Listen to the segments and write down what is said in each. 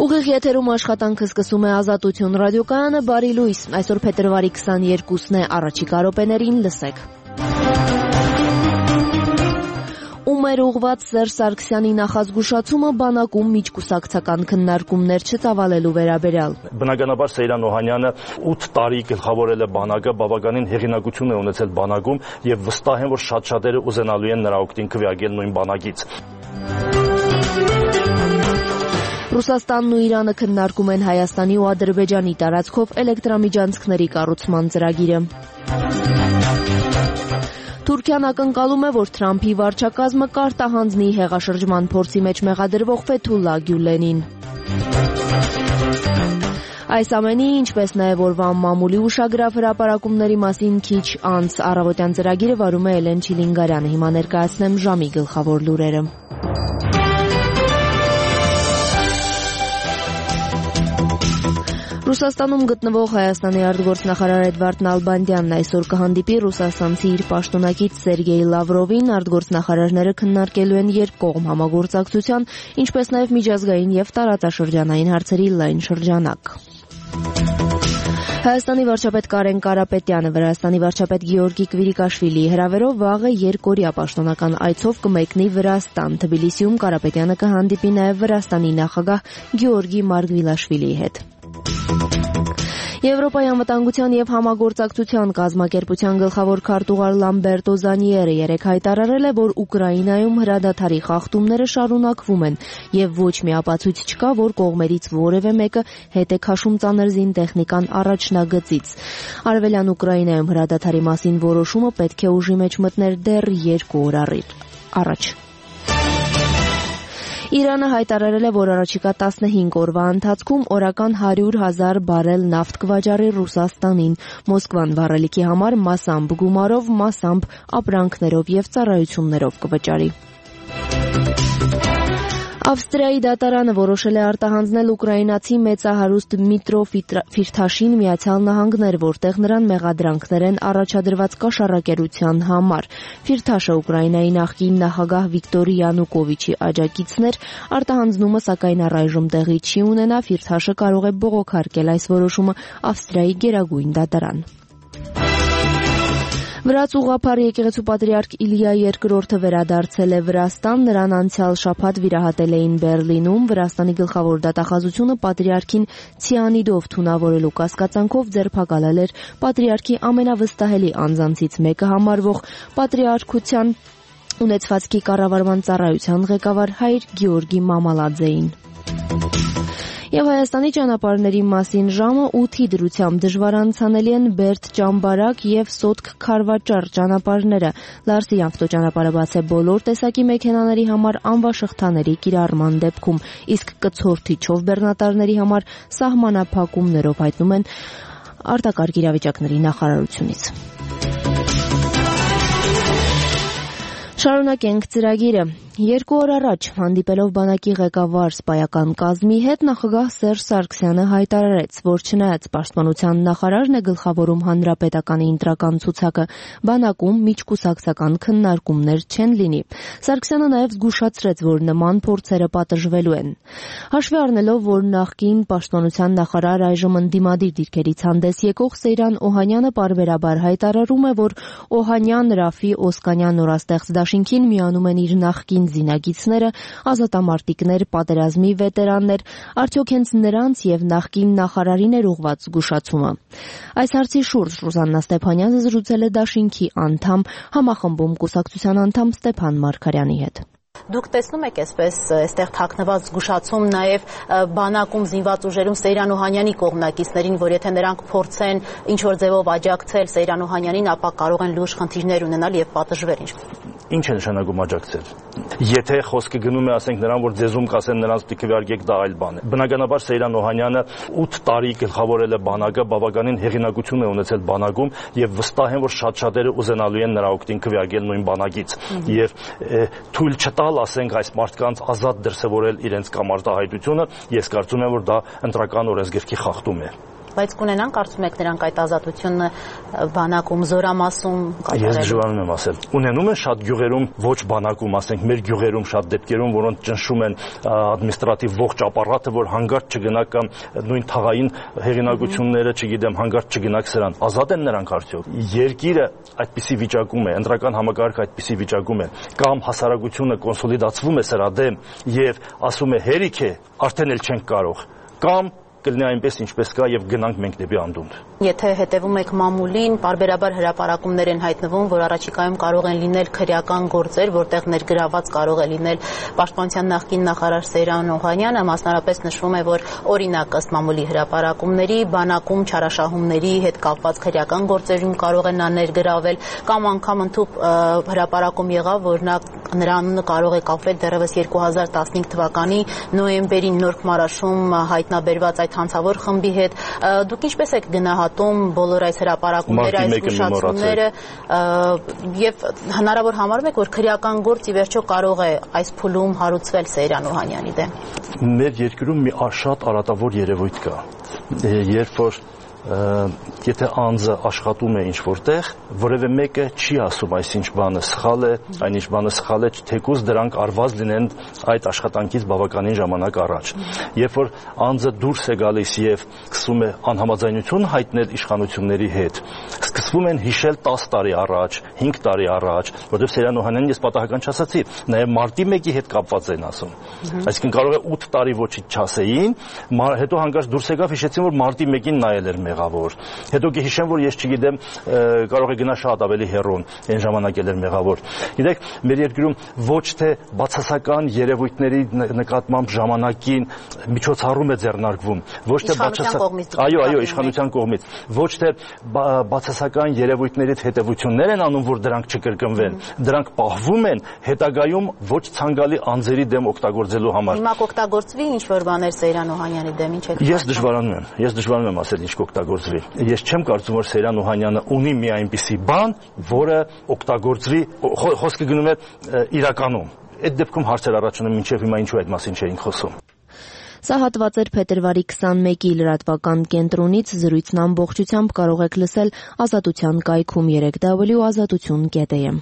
Ուղիղ եթերում աշխատանքը սկսում է Ազատություն ռադիոկայանը, բարի լույս, այսօր փետրվարի 22-ն է, առաջիկա րոպեներին լսեք։ Ում էր ուղղված Սերժ Սարգսյանի նախազգուշացումը բանակում միջկուսակցական քննարկումներ չծավալելու վերաբերյալ։ Բնականաբար Սեյրան Օհանյանը 8 տարի գլխավորել է բանակը, բավականին հեղինակություն է ունեցել բանակում եւ վստահ եմ, որ շատ-շատերը ուզենալու են նրա օգտին քվեարկել նույն բանակից։ Ռուսաստանն ու Իրանը քննարկում են Հայաստանի ու Ադրբեջանի տարածքով էլեկտրամիջանցքների կառուցման ծրագիրը։ Թուրքիան ակնկալում է, որ Թրամփի վարչակազմը կարտահանձնի հեղաշրջման փորձի մեջ մեղադրվող Ֆեթուլլա Գյուլենին։ Այս ամենի, ինչպես նաև օրվա մամուլի ուշագրավ հրապարակումների մասին քիչ անց առավոտյան ծրագիրը վարում է Էլեն Չիլինգարյանը։ Հիմա ներկայացնեմ ժամի գլխավոր լուրերը։ Ռուսաստանում գտնվող Հայաստանի արտգործնախարար Էդվարդ Նալբանդյանն այսօր կհանդիպի ռուսաստանցի իր պաշտոնակից Սերգեյ Լավրովին, արտգործնախարարները քննարկելու են երկկողմ համագործակցության, ինչպես նաև միջազգային եւ տարածաշրջանային հարցերի լայն շրջանակ։ Հայաստանի վարչապետ Կարեն Կարապետյանը Վրաստանի վարչապետ Գեորգի Կվիրիկաշվիլիի հրավերով վաղը երկօրյա պաշտոնական այցով կմեկնի Վրաստան։ Թբիլիսիում Կարապետյանը կհանդիպի նաև Վրաստանի նախագահ Գեորգի Մարգվիլաշվիլիի հետ։ Եվրոպայի անվտանգության եւ համագործակցության կազմակերպության գլխավոր քարտուղար Լամբերտո Զանիերը երեկ հայտարարել է, որ Ուկրաինայում հրադադարի խախտումները շարունակվում են եւ ոչ մի ապացույց չկա, որ կողմերից որևէ մեկը հետ է քաշում ծանր զինտեխնիկան առաջնագծից։ Արևելյան Ուկրաինայում հրադադարի մասին որոշումը պետք է ուժի մեջ մտներ դեռ 2 օր առաջ։ Իրանը հայտարարել է, որ առաջիկա 15 օրվա ընթացքում օրական 100,000 բարել նավթ կվաճառի Ռուսաստանին։ Մոսկվան վառելիքի համար մասամբ գումարով, մասամբ ապրանքներով եւ ծառայություններով կվճարի։ Ավստրիայի դատարանը որոշել է արտահանձնել ուկրաինացի մեծահարուստ Դմիտրո Ֆիրթաշին Միացյալ Նահանգներ, որտեղ նրան մեղադրանքներ են առաջադրված կաշառակերության համար։ Ֆիրթաշը Ուկրաինայի նախկին նախագահ Վիկտոր Յանուկովիչի աջակիցն էր, արտահանձնումը սակայն առայժմ տեղի չի ունենա, Ֆիրթաշը կարող է բողոքարկել այս որոշումը Ավստրիայի գերագույն դատարան։ Վրաց ուղղափառ եկեղեցու պատրիարք Իլիա II վերադարձել է Վրաստան, նրան անցյալ շաբաթ վիրահատել էին Բեռլինում, Վրաստանի գլխավոր դատախազությունը պատրիարքին ցիանիդով թունավորելու կասկածանքով ձերբակալել էր պատրիարքի ամենավստահելի անձանցից մեկը համարվող պատրիարքության ունեցվածքի կառավարման ծառայության ղեկավար հայր Գեորգի Մամալաձեին։ Եվ Հայաստանի ճանապարհների մասին ժամը 8-ի դրությամբ դժվար անցանելի են Բերդ-Ճամբարակ եւ Սոտք-Քարվաճար ճանապարհները։ Լարսի ավտոճանապարհը բաց է բոլոր տեսակի մեքենաների համար անվաշղթաների կիրառման դեպքում, իսկ կցորդիչով բեռնատարների համար սահմանափակումներով հայտնում են արտակարգ իրավիճակների նախարարությունից։ Շարունակենք ծրագիրը։ 2 օր առաջ հանդիպելով բանակի ղեկավար սպայական կազմի հետ նախագահ Սերժ Սարգսյանը հայտարարեց, որ չնայած պաշտպանության նախարարն է գլխավորում հանրապետականի ընտրական ցուցակը, բանակում միջկուսակցական քննարկումներ չեն լինի։ Սարգսյանը նաև զգուշացրեց, որ նման փորձերը պատժվելու են։ Հաշվի առնելով, որ նախկին պաշտպանության նախարար այժմ ընդդիմադիր դիրքերից հանդես եկող Սեյրան Օհանյանը պարբերաբար հայտարարում է, որ Օհանյան, Ռաֆի, Օսկանյան նորաստեղծ դաշինքին միանում են իր նախկին զինագիծները, ազատամարտիկներ, պատերազմի վետերաններ, արդյոք հենց նրանց եւ նախկին նախարարին էր ուղղված զգուշացումը։ Այս հարցի շուրջ Ռուզաննա Ստեփանյանը զրուցել է դաշինքի անդամ, համախմբում կուսակցության անդամ Ստեփան Մարգարյանի հետ։ Դուք տեսնում եք այսպես այստեղ թաքնված զգուշացում նաև բանակում զինված ուժերում Սեյրան Օհանյանի կողմնակիցներին, որ եթե նրանք փորձեն ինչ-որ ձևով աջակցել Սեյրան Օհանյանին, ապա կարող են լուրջ խնդիրներ ունենալ եւ պատժվել։ Ինչ է նշանակում աջակցել։ Եթե խոսքը գնում է, ասենք նրան, որ ձեզում կասեն նրանց պիտի քվեարկեք, դա այլ բան է։ Բնականաբար Սեյրան Օհանյանը 8 տարի գլխավորել է բանակը, բավականին հեղինակություն է ունեցել բանակում եւ վստահ եմ, որ շատ-շատերը ուզենալու են նրա օգտին քվեարկել նույն բանակից եւ թույլ չտալ, ասենք, այս մարդկանց ազատ դրսևորել իրենց կամարտահայտությունը, ես կարծում եմ, որ դա ընտրական օրենսգրքի խախտում է։ Բայց կունենան կարծում եք նրանք այդ ազատությունը բանակում, զորամասում կատարելու։ Ես դժվարանում եմ ասել։ Ունենում են շատ գյուղերում, ոչ բանակում, ասենք մեր գյուղերում շատ դեպքերում, որոնց ճնշում են ադմինիստրատիվ ողջ ապարատը, որ հանգարտ չգնաք կամ նույն թաղային հեղինակությունները, չգիտեմ, հանգարտ չգնաք սրան։ Ազատ են նրանք արդյոք։ Երկիրը այդպիսի վիճակում է, ընտրական համակարգը այդպիսի վիճակում է, կամ հասարակությունը կոնսոլիդացվում է սրա դեմ եւ ասում է հերիք է, արդեն էլ չենք կարող, կամ կլինի այնպես ինչպես կա եւ գնանք մենք դեպի անդունդ։ Եթե հետևում եք մամուլին, բարբերաբար հրապարակումներ են հայտնվում, որ առաջիկայում կարող են լինել քրեական գործեր, որտեղ ներգրաված կարող է լինել Պաշտպանության նախկին նախարար Սեյրան Օհանյանը, մասնարարպես նշվում է, որ օրինակ ըստ մամուլի հրապարակումների բանակում չարաշահումների հետ կապված քրեական գործերում կարող է նա ներգրավել, կամ անգամ ընդհանուր հրապարակում եղավ, որ նրա անունը կարող է կապվել դեռևս 2015 թվականի նոյեմբերին Նոր Քմարաշում հայտնաբերված այդ հանցավոր խմբի հետ։ Դուք ինչպես եք գնահատում բոլոր այս հրապարակումները, այս զգուշացումները եւ հնարավոր համարում եք, որ քրեական գործ ի վերջո կարող է այս փուլում հարուցվել Սեյրան Օհանյանի դեմ։ Մեր երկրում մի շատ արատավոր երևույթ կա, երբ որ եթե անձը աշխատում է ինչ-որտեղ, որևէ մեկը չի ասում այսինչ բանը սխալ է, այնինչ բանը սխալ է, թեկուզ դրանք արված լինեն այդ աշխատանքից բավականին ժամանակ առաջ։ Երբ որ անձը դուրս է գալիս եւ սկսում է անհամաձայնություն հայտնել իշխանությունների հետ, սկսվում են հիշել 10 տարի առաջ, 5 տարի առաջ, որովհետեւ Սեյրան Օհանյանին ես պատահական չասացի, նաեւ մարտի 1-ի հետ կապված են ասում։ Այսինքն կարող է 8 տարի ոչինչ չասեին, հետո հանկարծ դուրս եկավ հիշեցին, որ մարտի 1-ին նայել էր մեղավոր։ Հետո կհիշեմ, որ ես չգիտեմ, կարող է գնա շատ ավելի հեռուն, այն ժամանակ էլ էր մեղավոր։ Գիտեք, մեր երկրում ոչ թե բացասական երևույթների նկատմամբ ժամանակին միջոցառում է ձեռնարկվում, ոչ թե իշխանության կողմից, ոչ թե բացասական երևույթներից հետևություններ են անում, որ դրանք չկրկնվեն, դրանք պահվում են հետագայում ոչ ցանկալի անձերի դեմ օգտագործելու համար։ Հիմա կօգտագործվի ինչ-որ բաներ Սեյրան Օհանյանի դեմ, ինչ եք։ Ես դժվարանում եմ ասել ինչ կօգտագործվի։ Ես չեմ կարծում, որ Սեյրան Օհանյանը ունի մի այնպիսի բան, որը օգտագործվի, խոսքը գնում է իրականում։ Այդ դեպքում հարցեր առաջ ունեմ, մինչև հիմա ինչու այդ մասին չէինք խոսում։ Սա հատված էր փետրվարի 21-ի լրատվական կենտրոնից, զրույցն ամբողջությամբ կարող եք լսել Ազատության կայքում 3W azatutun.am։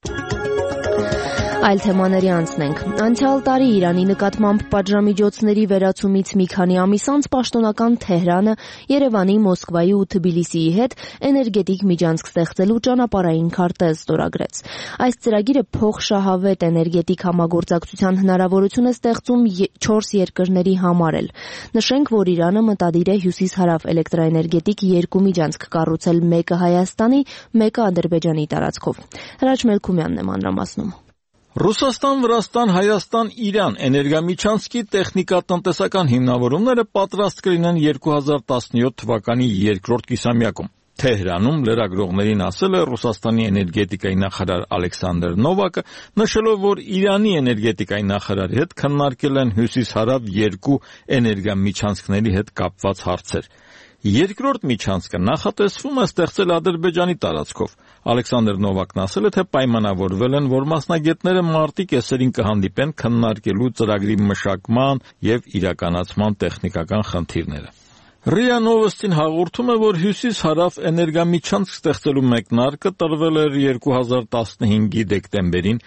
Այլ թեմաների անցնենք։ Անցյալ տարի Իրանի նկատմամբ պատժամիջոցների վերացումից մի քանի ամիս անց պաշտոնական Թեհրանը Երևանի, Մոսկվայի ու Թբիլիսիի հետ էներգետիկ միջանցք ստեղծելու ճանապարհային քարտեզ ստորագրեց։ Այս ծրագիրը փոխշահավետ էներգետիկ համագործակցության հնարավորություն է ստեղծում 4 երկրների համար էլ։ Նշենք, որ Իրանը մտադիր է հյուսիս-հարավ էլեկտրաէներգետիկ 2 միջանցք կառուցել, մեկը Հայաստանի, մեկը Ադրբեջանի տարածքով։ Հրաչ Մելքումյանն է մանրամասնում։ Ռուսաստան, Վրաստան, Հայաստան, Իրան էներգամիջանցքի տեխնիկատնտեսական հիմնավորումները պատրաստ կլինեն 2017 թվականի երկրորդ կիսամյակում։ Թեհրանում լրագրողներին ասել է Ռուսաստանի էներգետիկայի նախարար Ալեքսանդր Նովակը, նշելով, որ Իրանի էներգետիկայի նախարարի հետ քննարկել են հյուսիս-հարավ 2 էներգամիջանցքների հետ կապված հարցեր։ Երկրորդ միջանցքը նախատեսվում է ստեղծել Ադրբեջանի տարածքով։ Ալեքսանդր Նովակն ասել է, թե պայմանավորվել են, որ մասնագետները մարտի կեսերին կհանդիպեն քննարկելու ծրագրի մշակման եւ իրականացման տեխնիկական խնդիրները։ ՌԻԱ Նովոստին հաղորդում է, որ հյուսիս-հարավ էներգամիջանցք ստեղծելու մեկնարկը տրվել էր 2015-ի դեկտեմբերին,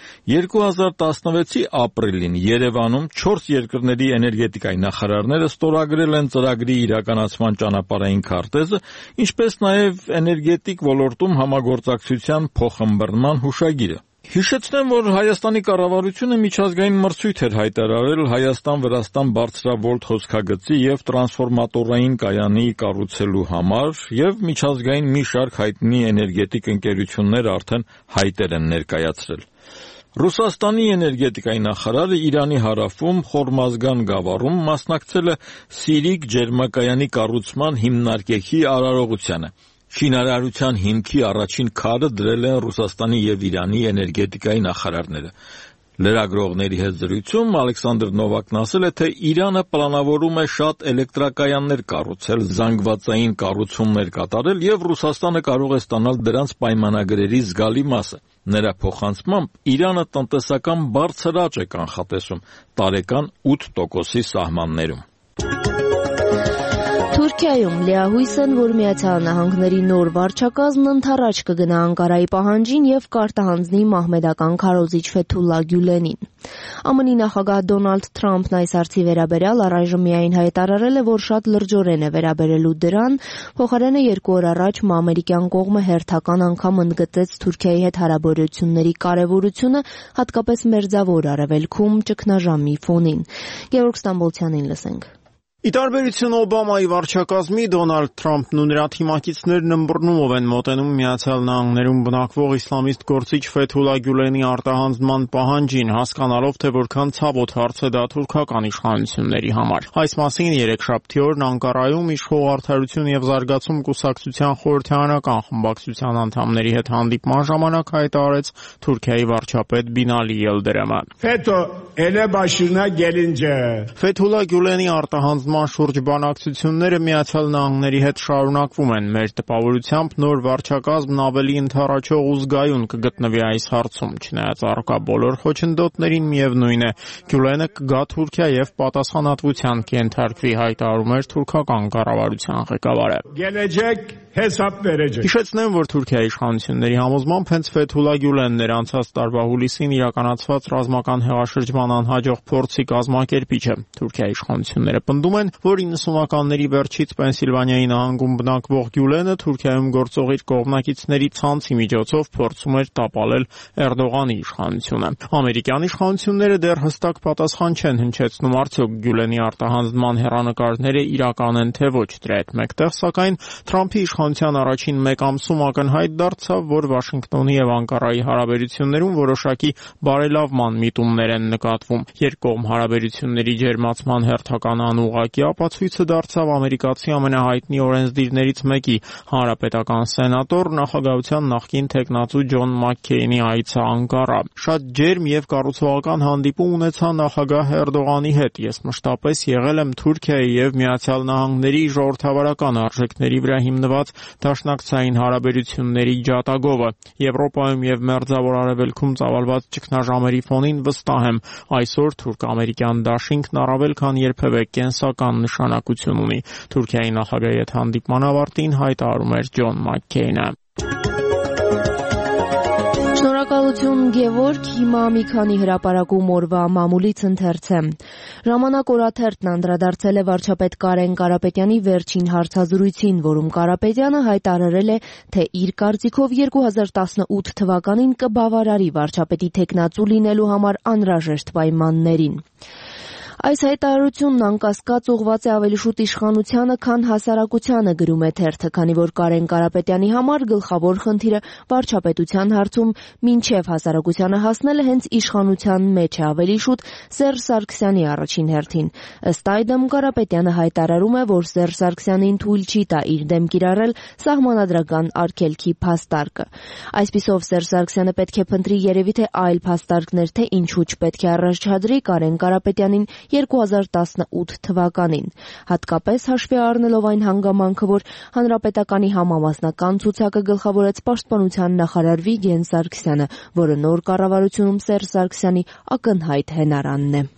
2016-ի ապրիլին Երևանում 4 երկրների էներգետիկայի նախարարները ստորագրել են ծրագրի իրականացման ճանապարհային քարտեզը, ինչպես նաև էներգետիկ ոլորտում համագործակցության փոխըմբռնման հուշագիրը։ Հիշեցնեմ, որ Հայաստանի կառավարությունը միջազգային մրցույթ էր հայտարարել Հայաստան-Վրաստան բարձրավոլտ հոսքագծի եւ տրանսֆորմատորային կայանի կառուցելու համար եւ միջազգային մի շարք հայտնի էներգետիկ ընկերություններ արդեն հայտեր են ներկայացրել։ Ռուսաստանի էներգետիկայի նախարարը Իրանի հարավում Խորմազգան գավառում մասնակցել է Սիրիկ ջերմակայանի կառուցման հիմնարկեքի արարողությանը։ Շինարարության հիմքի առաջին քարը դրել են Ռուսաստանի եւ Իրանի էներգետիկայի նախարարները։ Լրագրողների հետ զրույցում Ալեքսանդր Նովակն ասել է, թե Իրանը պլանավորում է շատ էլեկտրակայաններ կառուցել, զանգվածային կառուցումներ կատարել եւ Ռուսաստանը կարող է ստանալ դրանց պայմանագրերի զգալի մասը։ Նրա փոխանցմամբ Իրանը տնտեսական բարձր աճ է կանխատեսում տարեկան 8%-ի սահմաններում։ Թուրքիայում լիահույս են, որ Միացյալ Նահանգների նոր վարչակազմն ընդառաջ կգնա Անկարայի պահանջին եւ կարտահանձնի մահմեդական քարոզիչ Ֆեթուլլա Գյուլենին։ ԱՄՆ-ի նախագահ Դոնալդ Թրամփն այս հարցի վերաբերյալ առայժմ միայն հայտարարել է, որ շատ լրջորեն է վերաբերելու դրան, փոխարենը 2 օր առաջ ամերիկյան կողմը հերթական անգամ ընդգծեց Թուրքիայի հետ հարաբերությունների կարեւորությունը, հատկապես Մերձավոր Արևելքում ճգնաժամի ֆոնին։ Գևորգ Ստամբոլցյանին լսենք։ Ի տարբերություն Օբամայի վարչակազմի, Դոնալդ Թրամփն ու նրա թիմակիցներն ըմբռնումով են մոտենում Միացյալ Նահանգներում բնակվող իսլամիստ գործիչ Ֆեթուլլա Գյուլենի արտահանձնման պահանջին, հասկանալով, թե որքան ցավոտ հարց է դա թուրքական իշխանությունների համար։ Այս մասին երեքշաբթի օրն Անկարայում իշխող Արդարություն եւ զարգացում կուսակցության խորհրդարանական խմբակցության անդամների հետ հանդիպման ժամանակ հայտարարեց Թուրքիայի վարչապետ Բինալի Ելդերեմը։ Ֆեթուլլա Գյուլենի արտահանձնման շուրջ բանակցությունները Միացյալ Նահանգների հետ շարունակվում են։ Մեր տպավորությամբ նոր վարչակազմն ավելի ընդառաջող ու զգայուն կգտնվի այս հարցում, չնայած առկա բոլոր խոչընդոտներին միևնույն է, Գյուլենը կգա Թուրքիա եւ պատասխանատվության կենթարկվի, հայտարարում էր թուրքական կառավարության ղեկավարը։ Հիշեցնեմ, որ Թուրքիայի իշխանությունների համոզմամբ հենց Ֆեթուլլա Գյուլենն էր անցած տարվա հուլիսին իրականացված ռազմական հեղաշրջման անհաջող փորձի կազմակերպիչը։ Թուրքիայի իշխանությունները պնդում են, որ 90-ականների վերջից Պենսիլվանիայի նահանգում բնակվող Գյուլենը Թուրքիայում գործող իր կողմնակիցների ցանցի միջոցով փորձում էր տապալել Էրդողանի իշխանությունը։ Ամերիկյան իշխանությունները դեռ հստակ պատասխան չեն հնչեցնում, արդյոք Գյուլենի արտահանձնման հեռանկարները իրական են թե ոչ։ Դրա հետ մեկտեղ, սակայն Թրամփի իշխանության առաջին մեկ ամսում ակնհայտ դարձավ, որ Վաշինգտոնի եւ Անկարայի հարաբերություններում որոշակի բարելավման միտումներ են նկատվում։ Երկկողմ հարաբերությունների ջերմացման հերթական անուղղակի ապացույցը դարձավ ամերիկացի ամենահայտնի օրենսդիրներից մեկի, հանրապետական սենատոր, նախագահության նախկին թեկնածու Ջոն Մաքքեյնի այցը Անկարա։ Շատ ջերմ եւ կառուցողական հանդիպում ունեցա նախագահ Էրդողանի հետ։ Ես մշտապես եղել եմ Թուրքիայի եւ Միացյալ Նահանգների ժողովրդավարական արժեքների վրա հիմնված դաշնակցային հարաբերությունների ջատագովը։ Եվրոպայում եւ Մերձավոր Արևելքում ծավալված ճգնաժամերի ֆոնին վստահ եմ, այսօր թուրք-ամերիկյան դաշինքն առավել քան երբևէ կենսական նշանակություն ունի։ Թուրքիայի նախագահի հետ հանդիպման ավարտին հայտարարում էր Ջոն Մաքքեյնը։ Շնորհակալություն Գևորգ, հիմա մի քանի հրապարակում օրվա մամուլից ընթերց է։ Ժամանակ օրաթերթն անդրադարձել է վարչապետ Կարեն Կարապետյանի վերջին հարցազրույցին, որում Կարապետյանը հայտարարել է, թե իր կարծիքով 2018 թվականին կբավարարի վարչապետի թեկնածու լինելու համար անհրաժեշտ պայմաններին։ Այս հայտարարությունն անկասկած ուղղված է ավելի շուտ իշխանությանը, քան հասարակությանը, գրում է թերթը, քանի որ Կարեն Կարապետյանի համար գլխավոր խնդիրը վարչապետության հարցում մինչև հասարակությանը հասնելը հենց իշխանության մեջ է, ավելի շուտ Սերժ Սարգսյանի առաջին հերթին։ Ըստ այդմ Կարապետյանը հայտարարում է, որ Սերժ Սարգսյանին թույլ չի տա իր դեմ կիրառել սահմանադրական արգելքի փաստարկը։ Այսպիսով Սերժ Սարգսյանը պետք է փնտրի երևի թե այլ փաստարկներ, թե ինչու չպետք է առաջադրի Կարեն Կարապետյանին 2018 թվականին, հատկապես հաշվի առնելով այն հանգամանքը, որ Հանրապետականի համամասնական ցուցակը գլխավորեց Պաշտպանության նախարար Վիգեն Սարգսյանը, որը նոր կառավարությունում Սերժ Սարգսյանի ակնհայտ հենարանն է։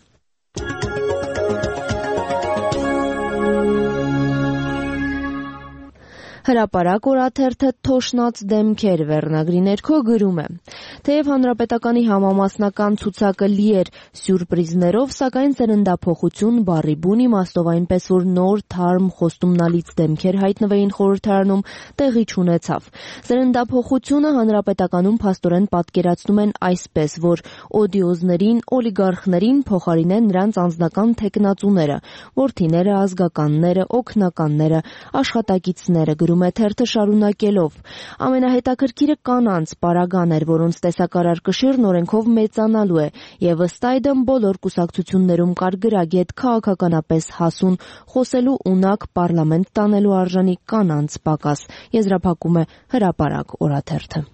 Հրապարակ օրաթերթը «Թոշնած դեմքեր» վերնագրի ներքո գրում է. Թեև Հանրապետականի համամասնական ցուցակը լի էր սյուրպրիզներով, սակայն ծննդափոխություն բառի բուն իմաստով, այնպես որ նոր թարմ խոստումնալից դեմքեր հայտնվեին խորհրդարանում, տեղի չունեցավ։ Ծննդափոխությունը Հանրապետականում փաստորեն պատկերացնում են այսպես, որ օդիոզներին, օլիգարխներին փոխարինեն նրանց անձնական թեկնածուները, որդիները, ազգականները, օգնականները, աշխատակիցները, գրում է թերթը շարունակելով. ամենահետաքրքիրը կանանց պարագան էր, որոնց տեսակարար կշիռն օրենքով մեծանալու է, եւ ըստ այդմ բոլոր կուսակցություններում կար գրագետ քաղաքականապես հասուն, խոսելու ունակ, պարլամենտ տանելու արժանի կանանց պակաս, եզրափակում է Հրապարակ օրաթերթը։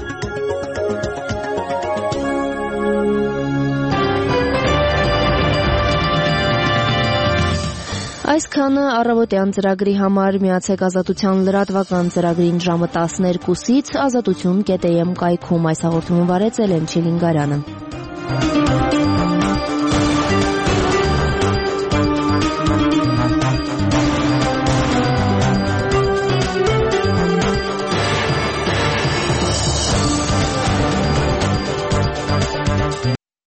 Այսքանը առավոտյան ծրագրի համար, միացեք Ազատության լրատվական ծրագրին ժամը 12-ից ազատություն.am կայքում։ Այս հաղորդումը վարեց Էլեն Չիլինգարյանը։